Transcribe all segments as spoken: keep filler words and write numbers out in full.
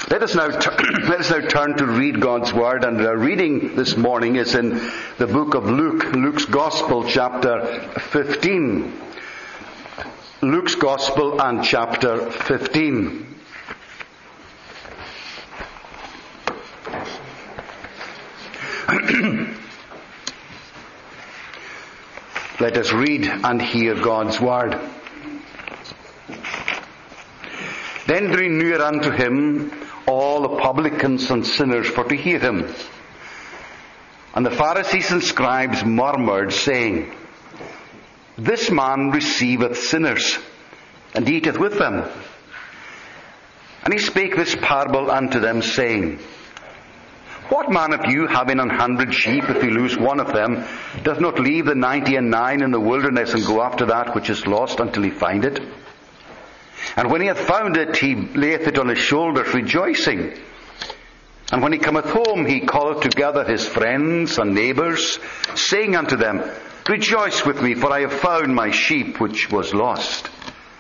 Let us now t- let us now turn to read God's Word, and our reading this morning is in the book of Luke, Luke's Gospel, chapter fifteen. Luke's Gospel and chapter fifteen. Let us read and hear God's Word. Then drew near unto him all the publicans and sinners for to hear him. And the Pharisees and scribes murmured, saying, This man receiveth sinners, and eateth with them. And he spake this parable unto them, saying, What man of you, having an hundred sheep, if he lose one of them, doth not leave the ninety and nine in the wilderness, and go after that which is lost until he find it? And when he hath found it, he layeth it on his shoulders, rejoicing. And when he cometh home, he calleth together his friends and neighbours, saying unto them, Rejoice with me, for I have found my sheep which was lost.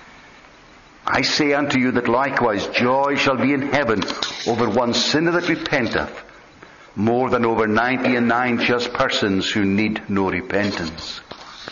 I say unto you that likewise joy shall be in heaven over one sinner that repenteth, more than over ninety and nine just persons who need no repentance.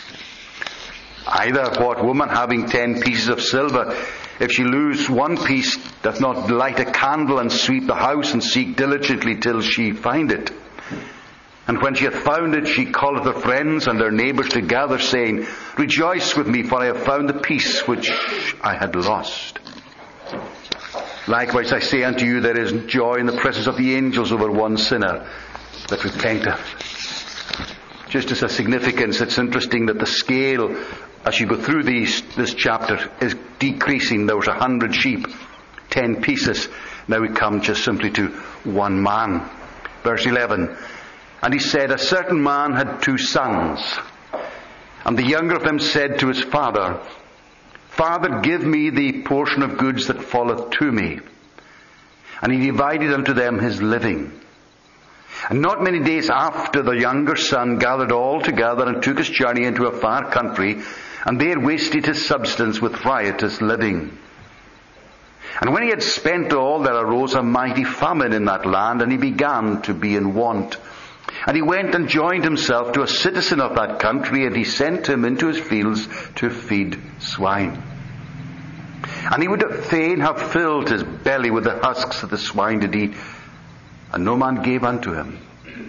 Either what woman having ten pieces of silver, if she lose one piece, doth not light a candle and sweep the house and seek diligently till she find it? And when she hath found it, she calleth her friends and her neighbours together, saying, Rejoice with me, for I have found the piece which I had lost. Likewise I say unto you, there is joy in the presence of the angels over one sinner that repenteth. Just as a significance, it's interesting that the scale, as you go through these, this chapter, is decreasing. There was a hundred sheep, ten pieces. Now we come just simply to one man. Verse eleven. And he said, A certain man had two sons. And the younger of them said to his father, Father, give me the portion of goods that falleth to me. And he divided unto them his living. And not many days after, the younger son gathered all together and took his journey into a far country, and there wasted his substance with riotous living. And when he had spent all, there arose a mighty famine in that land, and he began to be in want. And he went and joined himself to a citizen of that country, and he sent him into his fields to feed swine. And he would fain have filled his belly with the husks that the swine did eat, and no man gave unto him.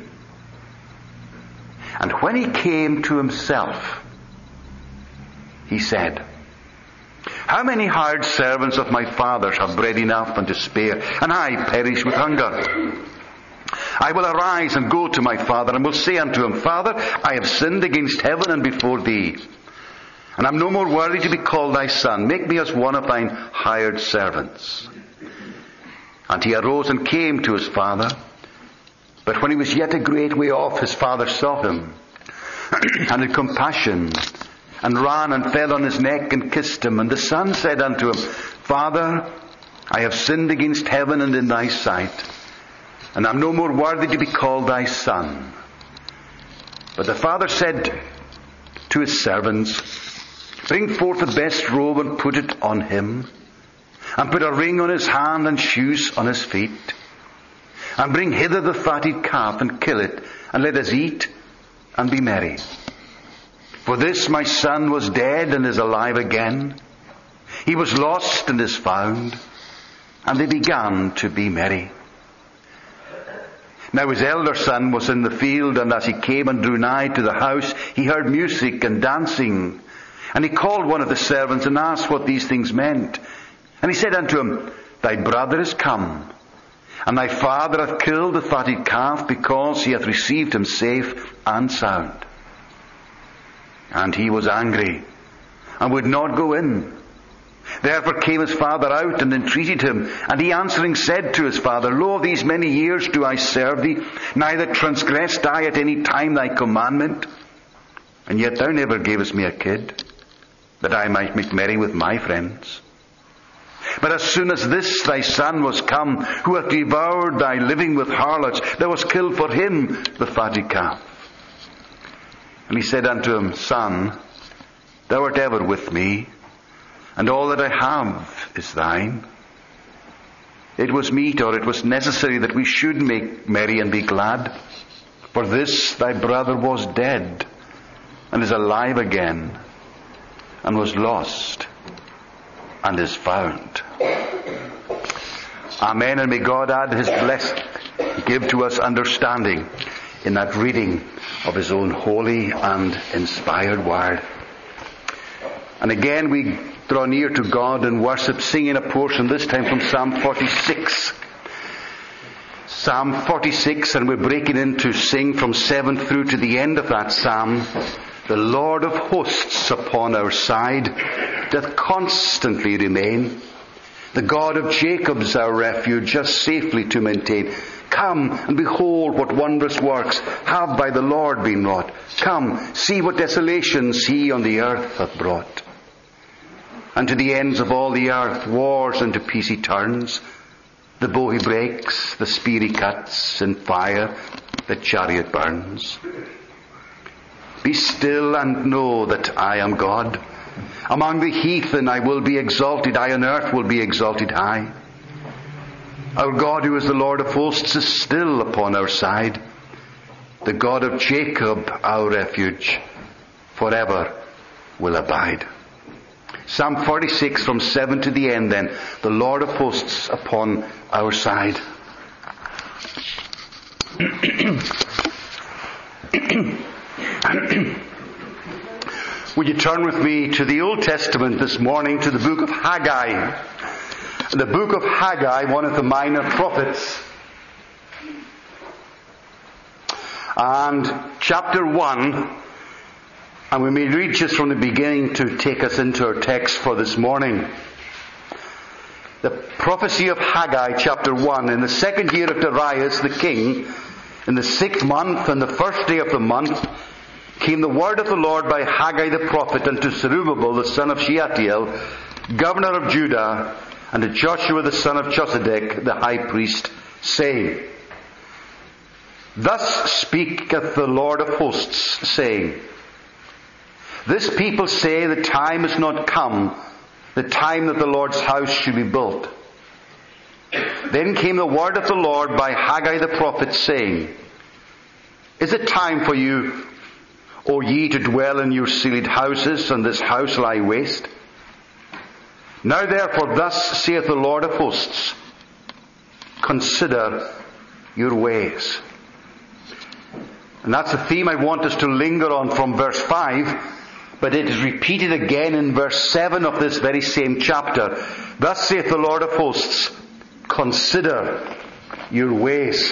And when he came to himself, he said, How many hired servants of my father's have bread enough and to spare, and I perish with hunger? I will arise and go to my father, and will say unto him, Father, I have sinned against heaven and before thee, and I am no more worthy to be called thy son. Make me as one of thine hired servants. And he arose and came to his father. But when he was yet a great way off, his father saw him, and had compassion, and ran and fell on his neck and kissed him. And the son said unto him, Father, I have sinned against heaven and in thy sight, and I am no more worthy to be called thy son. But the father said to his servants, Bring forth the best robe and put it on him, and put a ring on his hand and shoes on his feet. And bring hither the fatted calf, and kill it, and let us eat and be merry. For this my son was dead and is alive again. He was lost and is found. And they began to be merry. Now his elder son was in the field, and as he came and drew nigh to the house, he heard music and dancing. And he called one of the servants and asked what these things meant. And he said unto him, Thy brother is come, and thy father hath killed the fatted calf, because he hath received him safe and sound. And he was angry, and would not go in. Therefore came his father out and entreated him. And he answering said to his father, Lo, these many years do I serve thee, neither transgressed I at any time thy commandment. And yet thou never gavest me a kid, that I might make merry with my friends. But as soon as this thy son was come, who hath devoured thy living with harlots, thou hast killed for him the fatted calf. And he said unto him, Son, thou art ever with me, and all that I have is thine. it was meet or it was necessary that we should make merry and be glad. For this thy brother was dead, and is alive again, and was lost, and is found. Amen, and may God add his blessing, give to us understanding in that reading of his own holy and inspired word. And again we draw near to God in worship, singing a portion, this time from Psalm forty-six. Psalm forty-six, and we're breaking in to sing from seven through to the end of that psalm. The Lord of hosts upon our side doth constantly remain. The God of Jacob's our refuge, us safely to maintain. Come and behold what wondrous works have by the Lord been wrought. Come, see what desolations he on the earth hath brought. And to the ends of all the earth wars into peace he turns. The bow he breaks, the spear he cuts, in fire the chariot burns. Be still and know that I am God. Among the heathen I will be exalted, I on earth will be exalted high. Our God, who is the Lord of hosts, is still upon our side. The God of Jacob, our refuge, forever will abide. Psalm forty-six, from seven to the end then. The Lord of hosts upon our side. Would you turn with me to the Old Testament this morning, to the book of Haggai. The book of Haggai, one of the minor prophets. And chapter one, and we may read just from the beginning to take us into our text for this morning. The prophecy of Haggai, chapter one. In the second year of Darius the king, in the sixth month and the first day of the month, came the word of the Lord by Haggai the prophet unto Zerubbabel the son of Shealtiel, governor of Judah, and to Joshua the son of Josedech the high priest, saying, Thus speaketh the Lord of hosts, saying, This people say the time is not come, the time that the Lord's house should be built. Then came the word of the Lord by Haggai the prophet, saying, Is it time for you, O ye, to dwell in your sealed houses, and this house lie waste? Now therefore thus saith the Lord of hosts, Consider your ways. And that's the theme I want us to linger on from verse five, but it is repeated again in verse seven of this very same chapter. Thus saith the Lord of hosts, Consider your ways.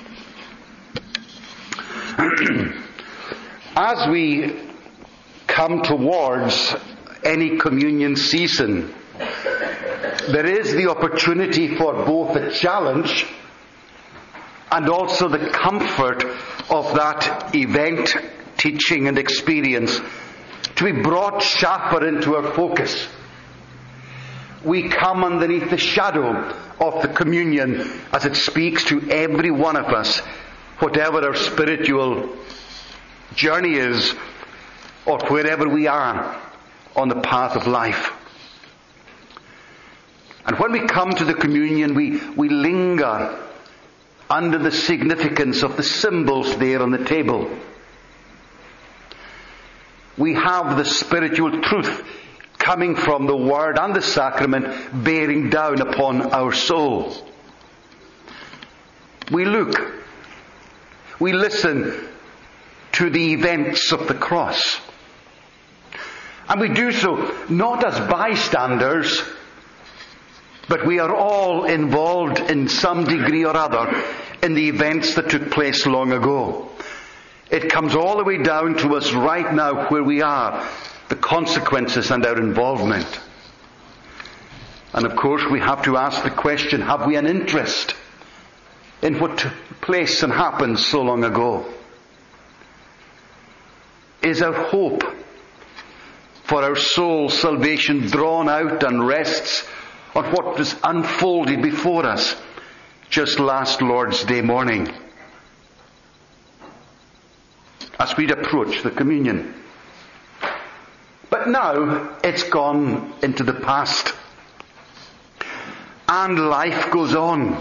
As we come towards any communion season, there is the opportunity for both the challenge and also the comfort of that event, teaching and experience to be brought sharper into our focus. We come underneath the shadow of the communion as it speaks to every one of us, whatever our spiritual journey is, or wherever we are on the path of life. And when we come to the communion, we, we linger under the significance of the symbols there on the table. We have the spiritual truth coming from the Word and the Sacrament bearing down upon our soul. We look, we listen to the events of the cross. And we do so not as bystanders, but we are all involved in some degree or other in the events that took place long ago. It comes all the way down to us right now where we are, the consequences and our involvement. And of course we have to ask the question, have we an interest in what took place and happened so long ago? Is our hope for our soul's salvation drawn out and rests on what was unfolded before us just last Lord's Day morning as we'd approach the communion? But now it's gone into the past. and life goes on.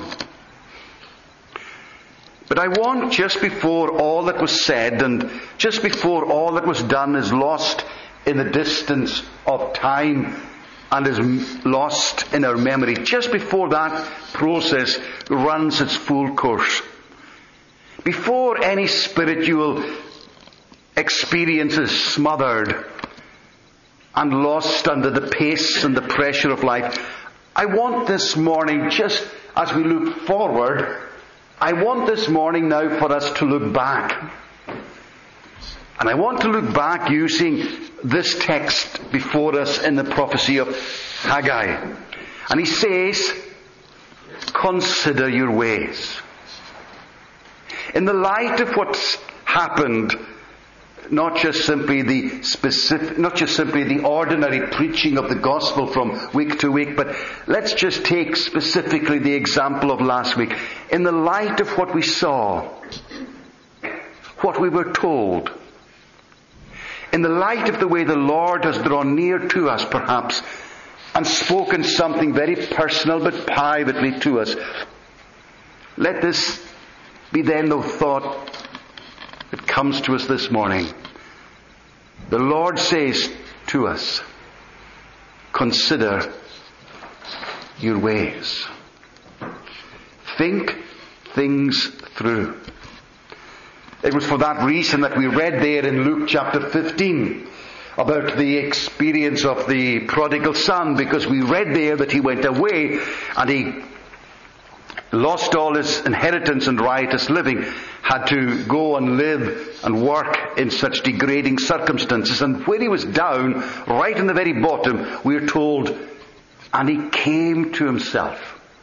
But I want, just before all that was said and just before all that was done is lost in the distance of time and is lost in our memory, just before that process runs its full course, before any spiritual experience is smothered and lost under the pace and the pressure of life, I want this morning, just as we look forward, I want this morning now for us to look back. And I want to look back using this text before us in the prophecy of Haggai. And he says, consider your ways. In the light of what's happened, not just simply the specific, not just simply the ordinary preaching of the gospel from week to week, but let's just take specifically the example of last week. In the light of what we saw, what we were told, in the light of the way the Lord has drawn near to us perhaps, and spoken something very personal but privately to us, let this be then the thought that comes to us this morning. The Lord says to us, consider your ways. Think things through. It was for that reason that we read there in Luke chapter fifteen about the experience of the prodigal son, because we read there that he went away and he lost all his inheritance and riotous living, had to go and live and work in such degrading circumstances. And when he was down, right in the very bottom, we are told, and he came to himself.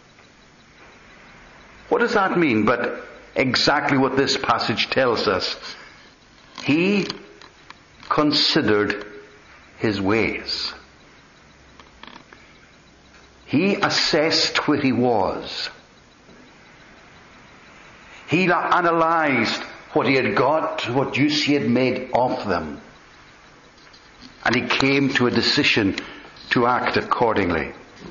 What does that mean? But exactly what this passage tells us. He considered his ways. He assessed where he was. He analysed what he had got, what use he had made of them. And he came to a decision to act accordingly.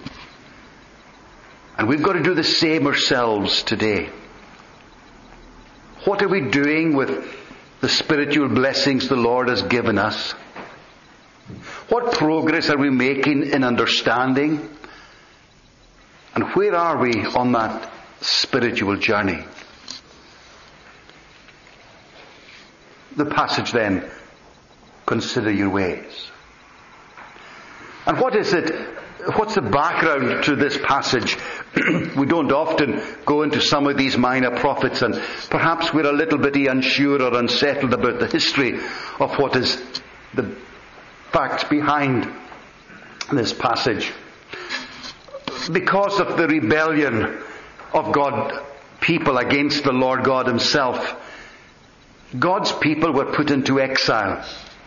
And we've got to do the same ourselves today. What are we doing with the spiritual blessings the Lord has given us? What progress are we making in understanding? And where are we on that spiritual journey? The passage then, consider your ways. And what is it, what's the background to this passage? We don't often go into some of these minor prophets, and perhaps we're a little bit unsure or unsettled about the history of what is the facts behind this passage. Because of the rebellion of God, people against the Lord God himself, God's people were put into exile.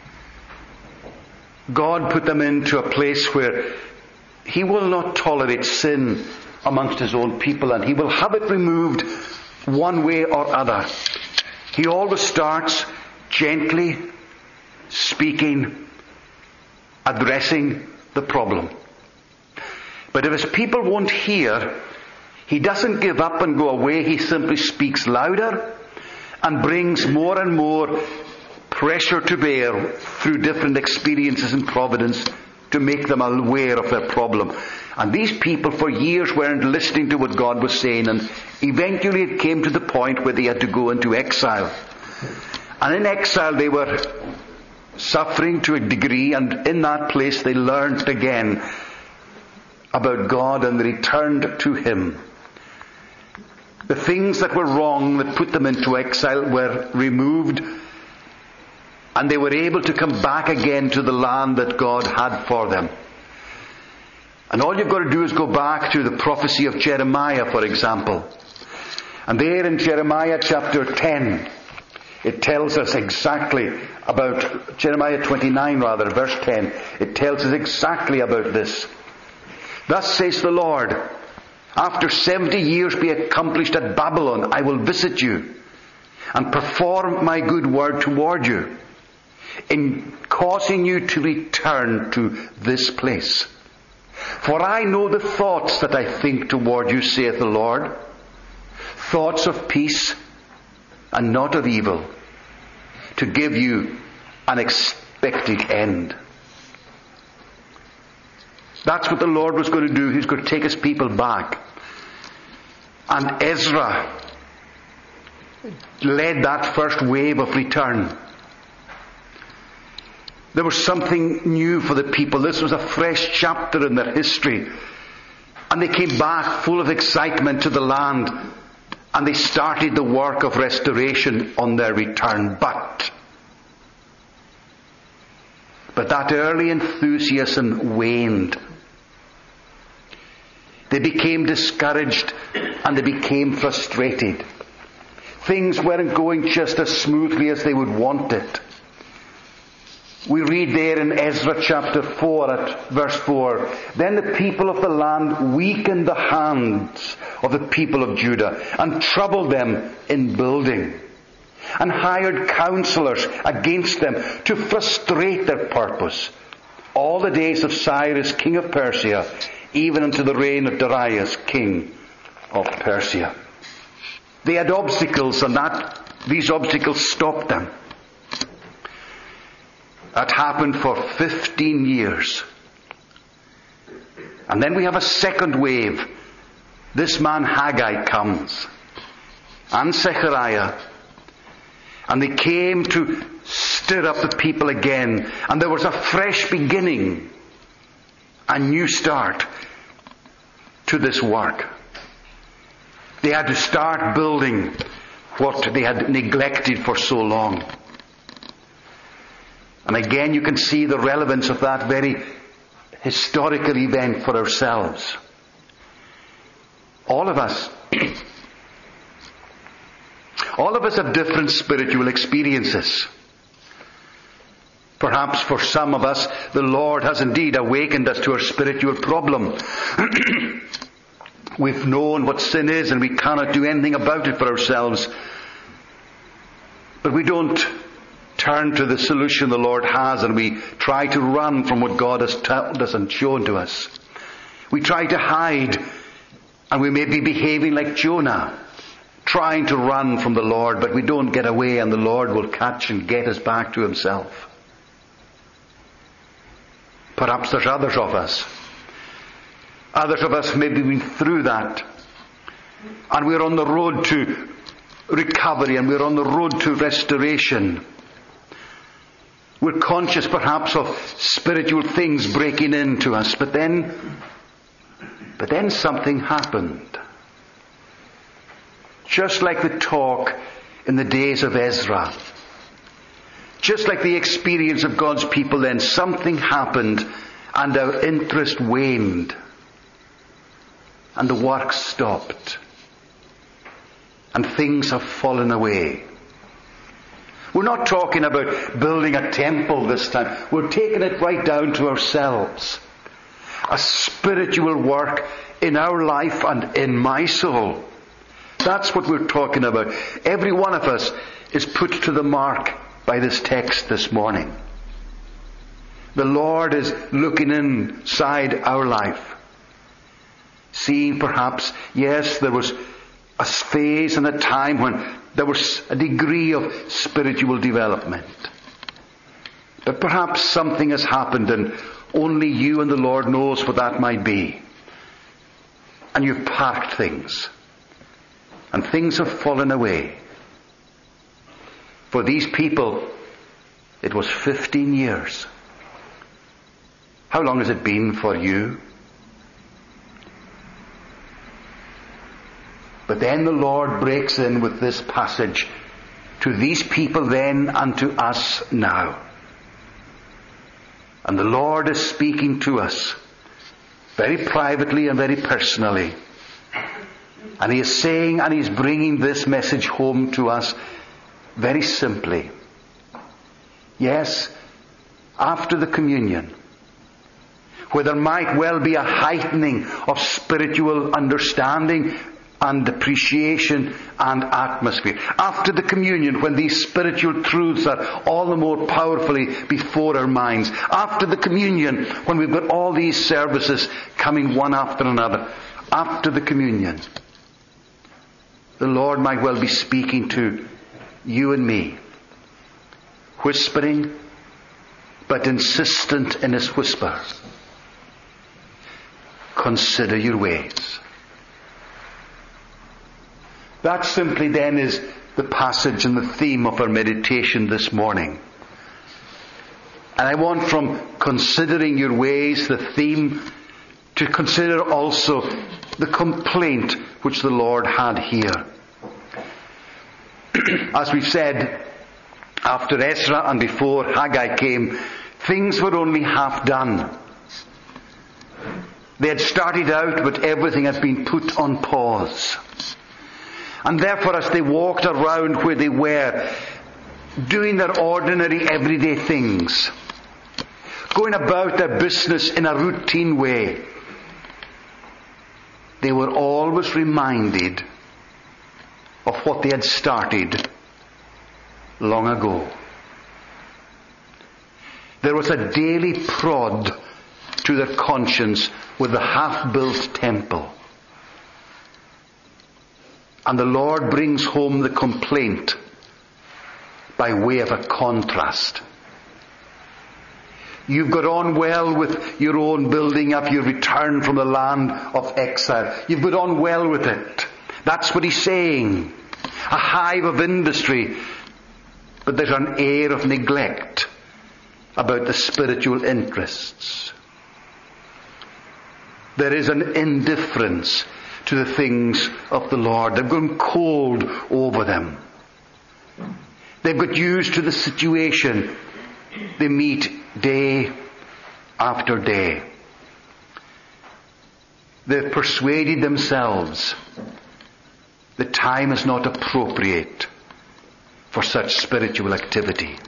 God put them into a place where he will not tolerate sin amongst his own people, and he will have it removed one way or other. He always starts gently speaking, addressing the problem. But if his people won't hear, he doesn't give up and go away. He simply speaks louder and brings more and more pressure to bear through different experiences in providence to make them aware of their problem. And these people for years weren't listening to what God was saying, and eventually it came to the point where they had to go into exile. And in exile they were suffering to a degree, and in that place they learned again about God and they returned to him. The things that were wrong that put them into exile were removed, and they were able to come back again to the land that God had for them. And all you've got to do is go back to the prophecy of Jeremiah, for example. And there in Jeremiah chapter ten, it tells us exactly about, Jeremiah twenty-nine rather, verse ten, it tells us exactly about this. Thus says the Lord, after seventy years be accomplished at Babylon, I will visit you and perform my good word toward you in causing you to return to this place. For I know the thoughts that I think toward you, saith the Lord, thoughts of peace and not of evil, to give you an expected end. That's what the Lord was going to do. He was going to take his people back. And Ezra led that first wave of return. There was something new for the people. This was a fresh chapter in their history. And they came back full of excitement to the land. And they started the work of restoration on their return. But, but that early enthusiasm waned. They became discouraged and they became frustrated. Things weren't going just as smoothly as they would want it. We read there in Ezra chapter four at verse four, Then the people of the land weakened the hands of the people of Judah and troubled them in building, and hired counselors against them to frustrate their purpose all the days of Cyrus king of Persia, even unto the reign of Darius king of Persia. They had obstacles, and that these obstacles stopped them. That happened for fifteen years. And then we have a second wave. This man Haggai comes, and Zechariah, and they came to stir up the people again. And there was a fresh beginning, a new start to this work. They had to start building what they had neglected for so long. And again you can see the relevance of that very historical event for ourselves. All of us, all of us have different spiritual experiences. Perhaps for some of us, the Lord has indeed awakened us to our spiritual problem. We've known what sin is and we cannot do anything about it for ourselves. But we don't turn to the solution the Lord has, and we try to run from what God has told us and shown to us. We try to hide, and we may be behaving like Jonah, trying to run from the Lord, but we don't get away, and the Lord will catch and get us back to himself. Perhaps there's others of us. Others of us maybe been through that. And we're on the road to recovery, and we're on the road to restoration. We're conscious perhaps of spiritual things breaking into us, but then, but then something happened. Just like the talk in the days of Ezra. Just like the experience of God's people then, something happened and our interest waned. And the work stopped. And things have fallen away. We're not talking about building a temple this time. We're taking it right down to ourselves. A spiritual work in our life and in my soul. That's what we're talking about. Every one of us is put to the mark by this text this morning. The Lord is looking inside our life. Seeing perhaps, yes, there was a phase and a time when there was a degree of spiritual development. But perhaps something has happened and only you and the Lord knows what that might be. And you've parked things. And things have fallen away. For these people, it was fifteen years. How long has it been for you? But then the Lord breaks in with this passage. To these people then and to us now. And the Lord is speaking to us very privately and very personally. And He is saying and He's bringing this message home to us very simply. Yes, after the communion, where there might well be a heightening of spiritual understanding and appreciation and atmosphere. After the communion, when these spiritual truths are all the more powerfully before our minds. After the communion, when we've got all these services coming one after another. After the communion, the Lord might well be speaking to you and me. Whispering, but insistent in his whisper. Consider your ways. That simply then is the passage and the theme of our meditation this morning. And I want from considering your ways, the theme, to consider also the complaint which the Lord had here. As we've said, after Ezra and before Haggai came, things were only half done. They had started out, but everything had been put on pause. And therefore, as they walked around where they were, doing their ordinary everyday things, going about their business in a routine way, they were always reminded of what they had started long ago. There was a daily prod to their conscience with the half-built temple. And the Lord brings home the complaint by way of a contrast. You've got on well with your own building up your return from the land of exile. You've got on well with it. That's what he's saying. A hive of industry. But there's an air of neglect about the spiritual interests. There is an indifference to the things of the Lord. They've gone cold over them. They've got used to the situation. They meet day after day. They've persuaded themselves the time is not appropriate for such spiritual activity.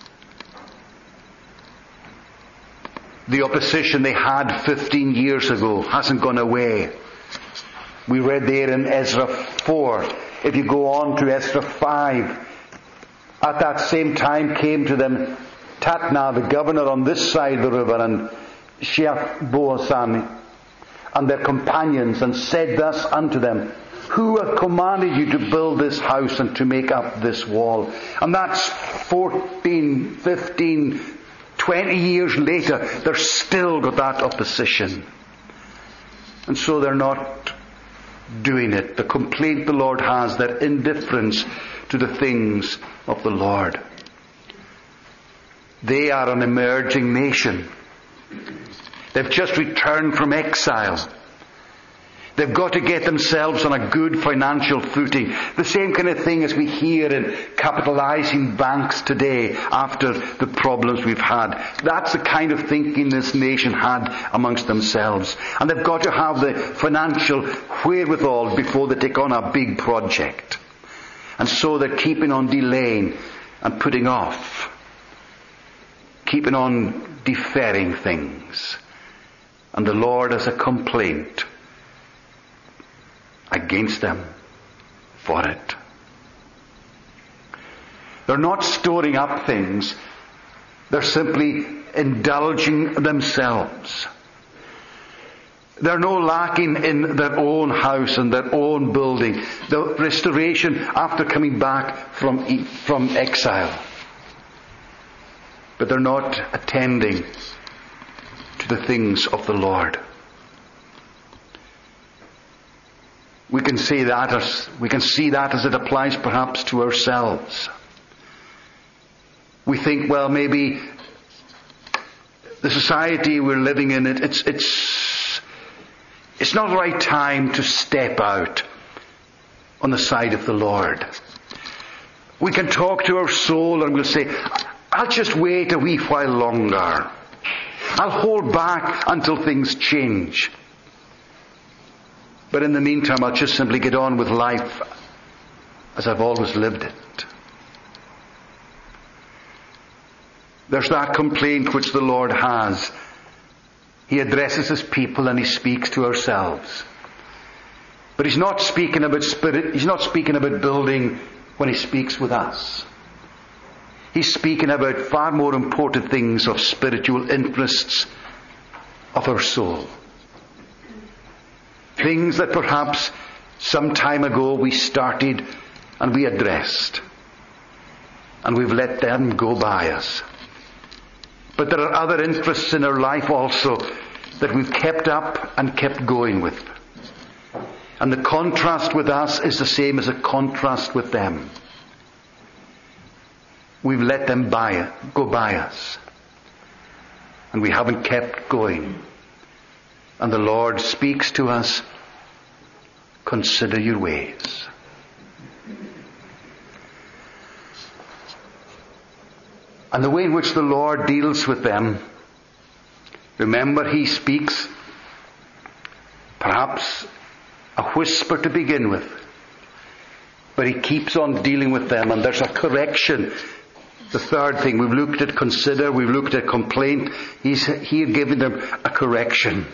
The opposition they had fifteen years ago hasn't gone away. We read there in Ezra four. If you go on to Ezra five, at that same time came to them Tatna, the governor on this side of the river, and Sheph-boazan and their companions, and said thus unto them, who hath commanded you to build this house and to make up this wall? And that's fourteen, fifteen, twenty years later, they're still got that opposition. And so they're not doing it. The complaint the Lord has, their indifference to the things of the Lord. They are an emerging nation. They've just returned from exile. They've got to get themselves on a good financial footing. The same kind of thing as we hear in capitalizing banks today after the problems we've had. That's the kind of thinking this nation had amongst themselves. And they've got to have the financial wherewithal before they take on a big project. And so they're keeping on delaying and putting off. Keeping on deferring things. And the Lord has a complaint against them for it. They're not storing up things. They're simply indulging themselves. They're no lacking in their own house and their own building. The restoration after coming back from, from exile. But they're not attending to the things of the Lord. We can see that as, we can see that as it applies perhaps to ourselves. We think, well, maybe the society we're living in, it, it's, it's, it's not the right time to step out on the side of the Lord. We can talk to our soul and we'll say, I'll just wait a wee while longer. I'll hold back until things change. But in the meantime, I'll just simply get on with life as I've always lived it. There's that complaint which the Lord has. He addresses his people and he speaks to ourselves. But he's not speaking about spirit, he's not speaking about building when he speaks with us. He's speaking about far more important things of spiritual interests of our soul. Things that perhaps some time ago we started and we addressed. And we've let them go by us. But there are other interests in our life also that we've kept up and kept going with. And the contrast with us is the same as a contrast with them. We've let them by, go by us. And we haven't kept going. And the Lord speaks to us, consider your ways. And the way in which the Lord deals with them, remember he speaks perhaps a whisper to begin with, but he keeps on dealing with them, and there's a correction. The third thing, we've looked at consider, we've looked at complaint. He's here giving them a correction.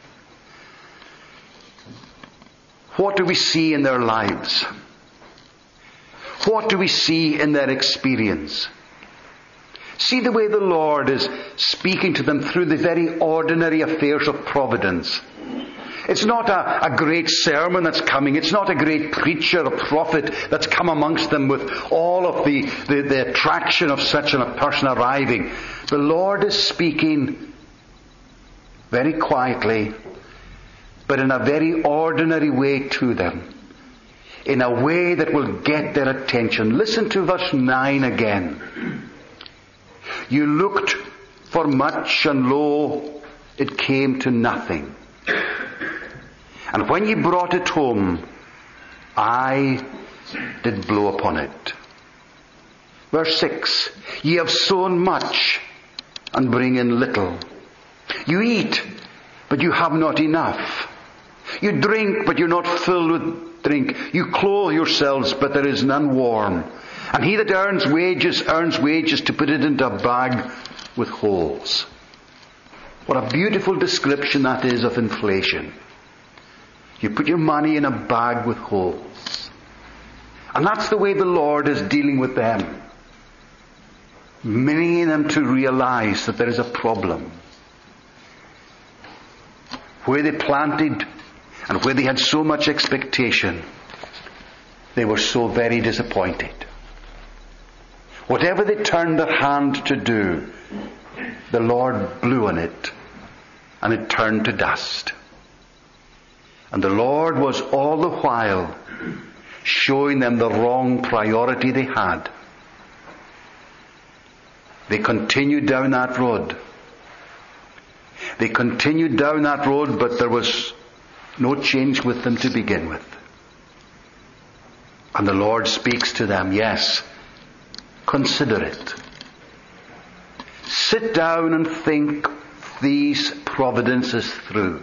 What do we see in their lives? What do we see in their experience? See the way the Lord is speaking to them through the very ordinary affairs of providence. It's not a, a great sermon that's coming. It's not a great preacher or prophet that's come amongst them with all of the, the, the attraction of such a person arriving. The Lord is speaking very quietly, but in a very ordinary way to them. In a way that will get their attention. Listen to verse nine again. You looked for much, and lo, it came to nothing. And when ye brought it home, I did blow upon it. Verse six. Ye have sown much, and bring in little. You eat, but you have not enough. You drink, but you're not filled with drink. You clothe yourselves, but there is none warm. And he that earns wages, earns wages to put it into a bag with holes. What a beautiful description that is of inflation. You put your money in a bag with holes. And that's the way the Lord is dealing with them. Bringing them to realize that there is a problem. Where they planted and where they had so much expectation, they were so very disappointed. Whatever they turned their hand to do, the Lord blew on it, and it turned to dust. And the Lord was all the while showing them the wrong priority they had. They continued down that road. They continued down that road, but there was no change with them to begin with. And the Lord speaks to them, yes, consider it. Sit down and think these providences through.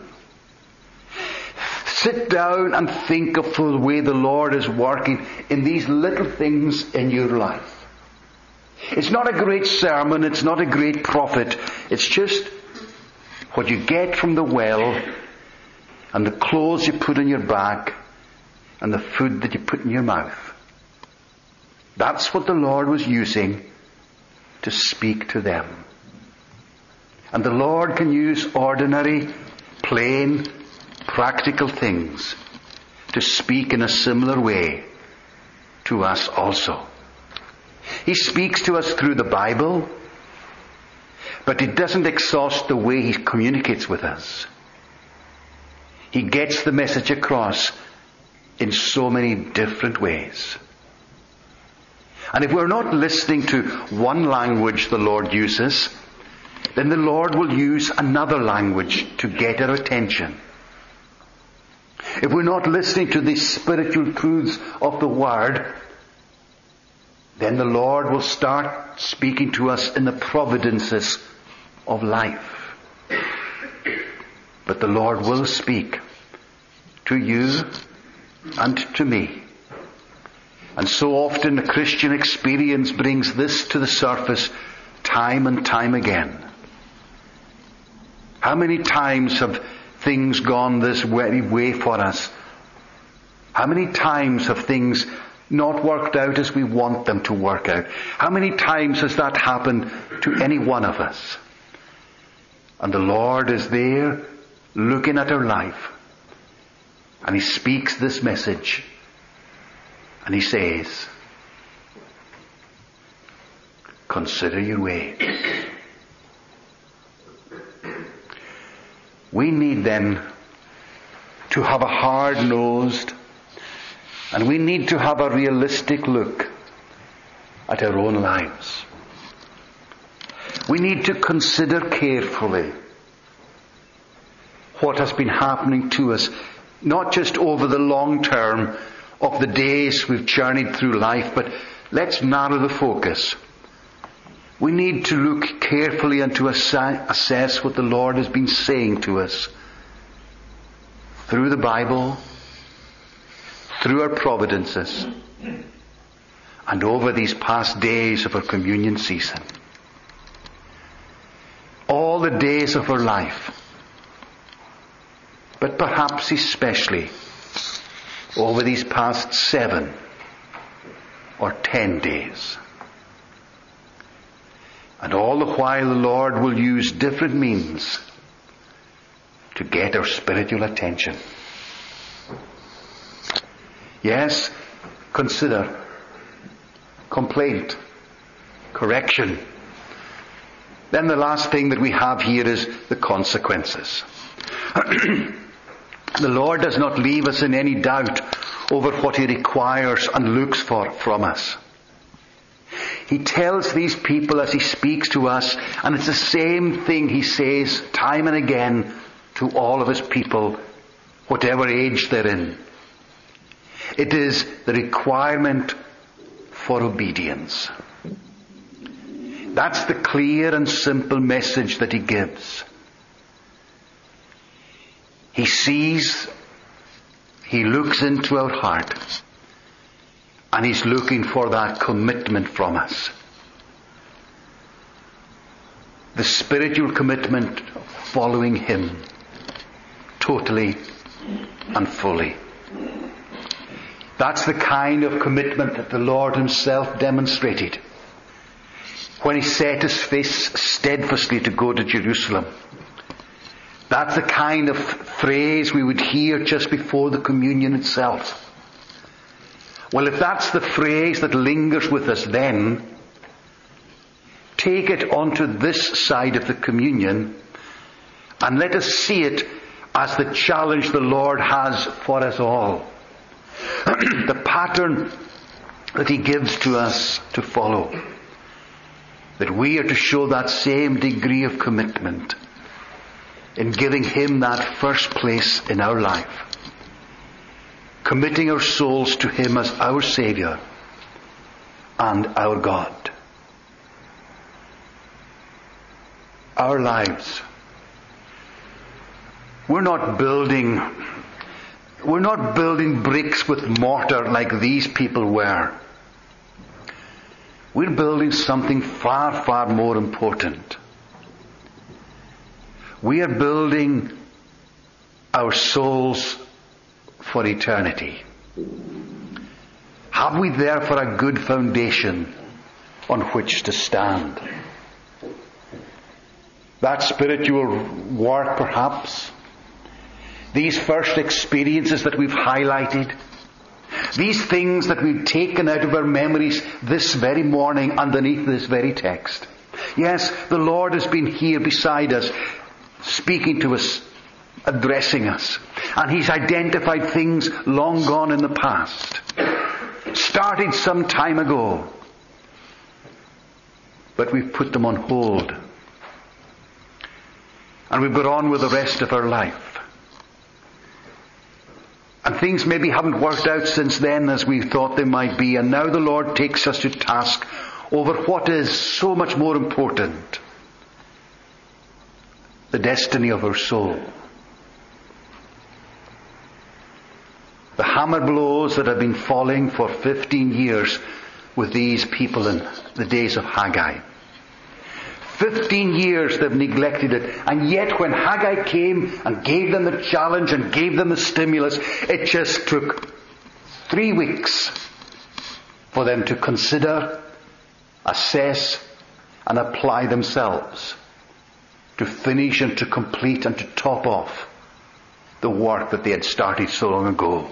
Sit down and think of the way the Lord is working in these little things in your life. It's not a great sermon, it's not a great prophet, it's just what you get from the well, and the clothes you put on your back, and the food that you put in your mouth. That's what the Lord was using to speak to them. And the Lord can use ordinary, plain, practical things to speak in a similar way to us also. He speaks to us through the Bible, but it doesn't exhaust the way He communicates with us. He gets the message across in so many different ways. And if we're not listening to one language the Lord uses, then the Lord will use another language to get our attention. If we're not listening to the spiritual truths of the Word, then the Lord will start speaking to us in the providences of life. But the Lord will speak to you and to me. And so often the Christian experience brings this to the surface time and time again. How many times have things gone this very way for us How many times have things not worked out as we want them to work out? How many times has that happened to any one of us? And the Lord is there looking at our life, and He speaks this message, and He says, consider your way. We need then to have a hard-nosed, and we need to have a realistic look at our own lives. We need to consider carefully what has been happening to us, not just over the long term of the days we've journeyed through life, but let's narrow the focus. We need to look carefully and to assess what the Lord has been saying to us through the Bible, through our providences, and over these past days of our communion season. All the days of our life, but perhaps especially over these past seven or ten days. And all the while the Lord will use different means to get our spiritual attention. Yes, consider complaint, correction. Then the last thing that we have here is the consequences. The Lord does not leave us in any doubt over what He requires and looks for from us. He tells these people as He speaks to us, and it's the same thing He says time and again to all of His people, whatever age they're in. It is the requirement for obedience. That's the clear and simple message that He gives. He sees, He looks into our heart, and He's looking for that commitment from us. The spiritual commitment of following Him totally and fully. That's the kind of commitment that the Lord Himself demonstrated when He set His face steadfastly to go to Jerusalem. That's the kind of phrase we would hear just before the communion itself. Well, if that's the phrase that lingers with us then, take it onto this side of the communion and let us see it as the challenge the Lord has for us all. The pattern that He gives to us to follow. That we are to show that same degree of commitment in giving Him that first place in our life. Committing our souls to Him as our Saviour and our God. Our lives. We're not building, we're not building bricks with mortar like these people were. We're building something far, far more important. We are building our souls for eternity. Have we therefore a good foundation on which to stand? That spiritual work, perhaps, these first experiences that we've highlighted, these things that we've taken out of our memories this very morning underneath this very text. Yes, the Lord has been here beside us, speaking to us, addressing us. And He's identified things long gone in the past. Started some time ago. But we've put them on hold. And we've got on with the rest of our life. And things maybe haven't worked out since then as we thought they might be. And now the Lord takes us to task over what is so much more important. The destiny of our soul. The hammer blows that have been falling for fifteen years with these people in the days of Haggai. Fifteen years they've neglected it. And yet when Haggai came and gave them the challenge and gave them the stimulus, it just took Three weeks for them to consider, assess, and apply themselves to finish and to complete and to top off the work that they had started so long ago.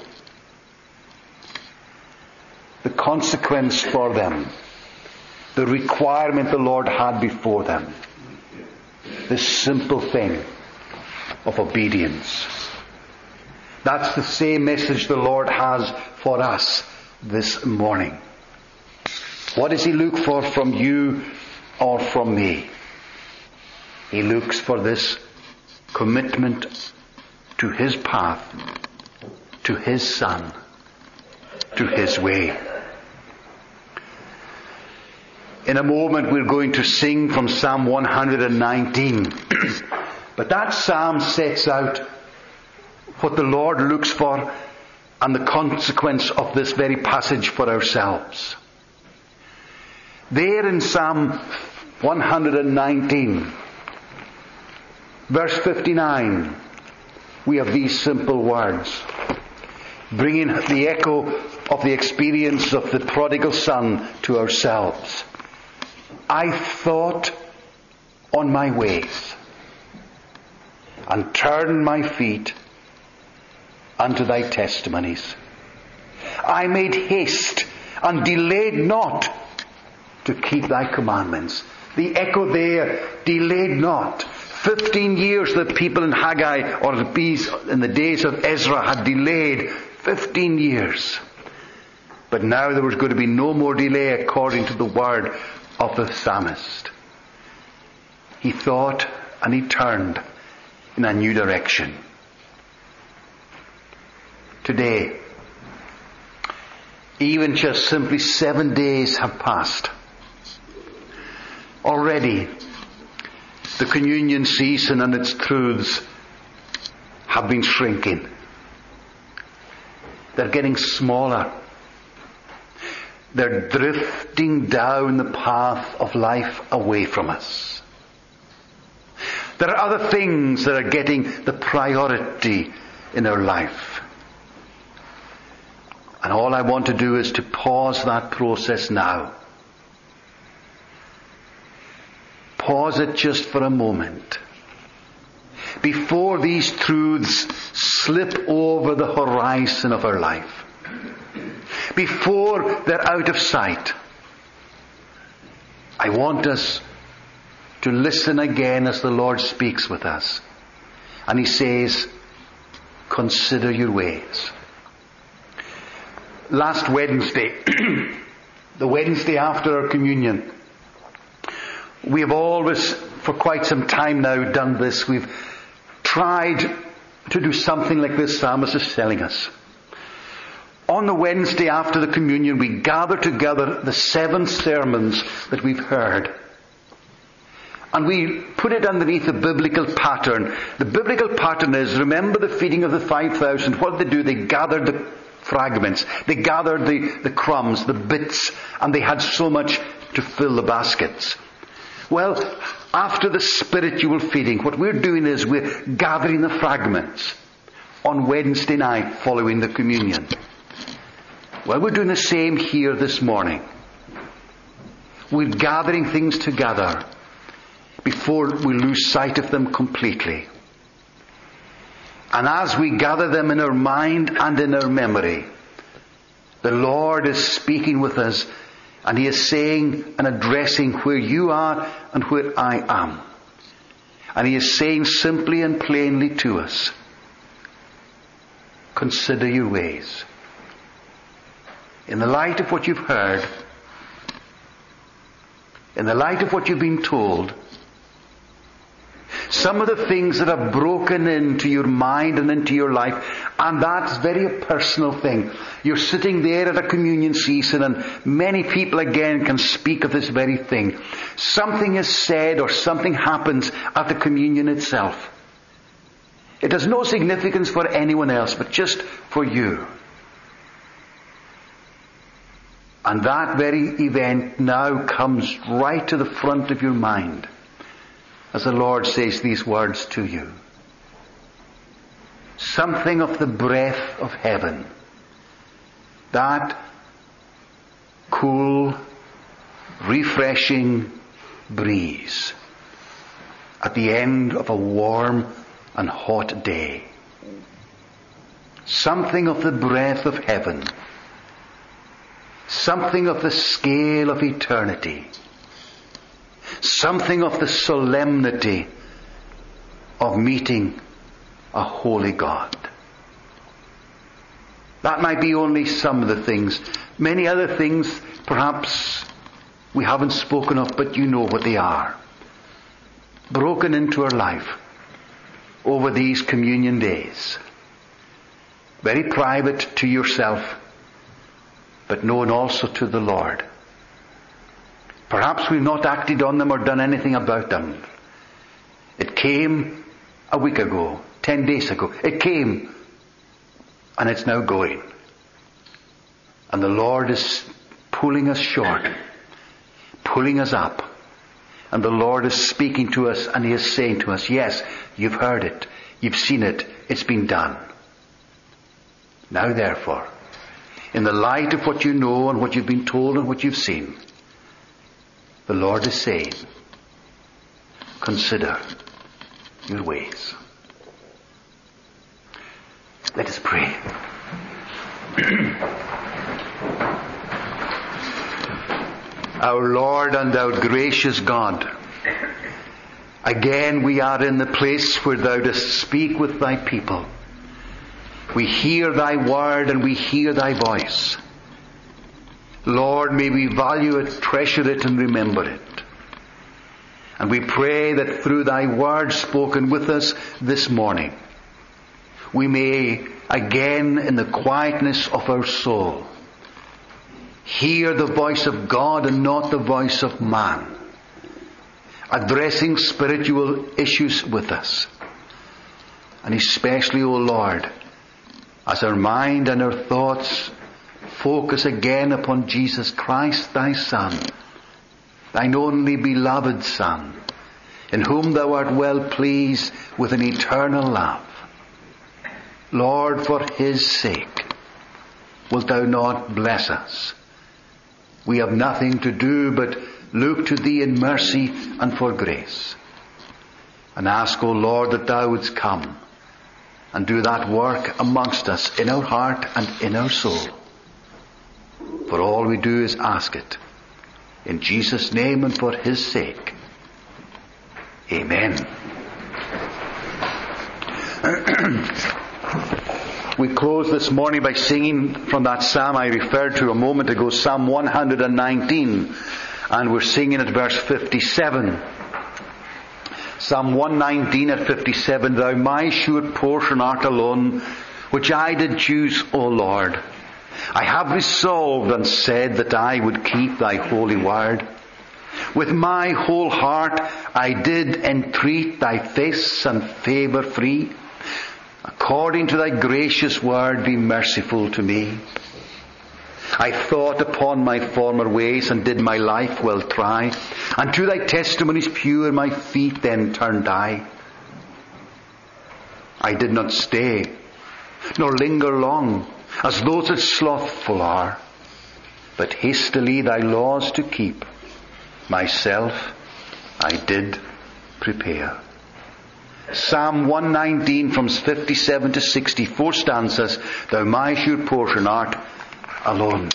The consequence for them, the requirement the Lord had before them, this simple thing of obedience. That's the same message the Lord has for us this morning. What does He look for from you or from me? He looks for this commitment to His path, to His Son, to His way. In a moment we're going to sing from Psalm one hundred nineteen. But that psalm sets out what the Lord looks for and the consequence of this very passage for ourselves. There in Psalm one hundred nineteen, verse fifty-nine, we have these simple words, bringing the echo of the experience of the prodigal son to ourselves. I thought on my ways, and turned my feet unto thy testimonies. I made haste and delayed not to keep thy commandments. The echo there, delayed not. Fifteen years the people in Haggai, or in the days of Ezra, had delayed. Fifteen years. But now there was going to be no more delay according to the word of the psalmist. He thought and he turned in a new direction. Today, even just simply seven days have passed. Already, the communion season and its truths have been shrinking. They're getting smaller. They're drifting down the path of life away from us. There are other things that are getting the priority in our life. And all I want to do is to pause that process now. Pause it just for a moment. Before these truths slip over the horizon of our life. Before they're out of sight. I want us to listen again as the Lord speaks with us. And He says, consider your ways. Last Wednesday, the Wednesday after our communion, we have always, for quite some time now, done this. We've tried to do something like this psalmist is telling us. On the Wednesday after the communion, we gather together the seven sermons that we've heard. And we put it underneath a biblical pattern. The biblical pattern is, remember the feeding of the five thousand. What did they do? They gathered the fragments. They gathered the, the crumbs, the bits, and they had so much to fill the baskets. Well, after the spiritual feeding, what we're doing is we're gathering the fragments on Wednesday night following the communion. Well, we're doing the same here this morning. We're gathering things together before we lose sight of them completely. And as we gather them in our mind and in our memory, the Lord is speaking with us, and He is saying and addressing where you are and where I am. And He is saying simply and plainly to us, consider your ways. In the light of what you've heard, in the light of what you've been told, some of the things that have broken into your mind and into your life, and that's very a personal thing. You're sitting there at a communion season, and many people again can speak of this very thing. Something is said or something happens at the communion itself. It has no significance for anyone else, but just for you. And that very event now comes right to the front of your mind as the Lord says these words to you. Something of the breath of heaven That cool, refreshing breeze at the end of a warm and hot day. Something of the breath of heaven. Something of the scale of eternity. Something of the solemnity of meeting a holy God. That might be only some of the things. Many other things perhaps we haven't spoken of, but you know what they are. Broken into our life over these communion days. Very private to yourself, but known also to the Lord. Perhaps we've not acted on them or done anything about them. It came a week ago, ten days ago. It came, and it's now going. And the Lord is pulling us short, pulling us up. And the Lord is speaking to us, and He is saying to us, yes, you've heard it, you've seen it, it's been done. Now therefore, in the light of what you know and what you've been told and what you've seen, the Lord is saying, consider your ways. Let us pray. Our Lord and our gracious God, again we are in the place where Thou dost speak with Thy people. We hear Thy word and we hear Thy voice. Lord, may we value it, treasure it, and remember it. And we pray that through Thy word spoken with us this morning, we may again, in the quietness of our soul, hear the voice of God and not the voice of man, addressing spiritual issues with us. And especially, O Lord, as our mind and our thoughts focus again upon Jesus Christ, Thy Son, Thine only beloved Son, in whom Thou art well pleased with an eternal love. Lord, for His sake, wilt Thou not bless us? We have nothing to do but look to Thee in mercy and for grace. And ask, O Lord, that Thou wouldst come and do that work amongst us in our heart and in our soul. For all we do is ask it in Jesus' name and for His sake. Amen. We close this morning by singing from that psalm I referred to a moment ago, Psalm one hundred nineteen, and we're singing at verse fifty-seven. Psalm one nineteen at fifty-seven, Thou my sure portion art alone, which I did choose, O Lord. I have resolved and said that I would keep Thy holy word. With my whole heart I did entreat Thy face and favour free. According to Thy gracious word, be merciful to me. I thought upon my former ways and did my life well try. And to Thy testimonies pure my feet then turned I. I did not stay, nor linger long, as those that slothful are, but hastily Thy laws to keep, myself I did prepare. Psalm one nineteen from fifty-seven to sixty, four stanzas, Thou my sure portion art alone.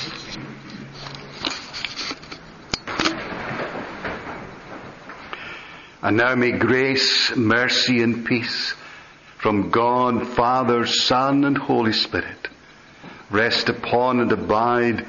And now may grace, mercy and peace from God, Father, Son and Holy Spirit rest upon and abide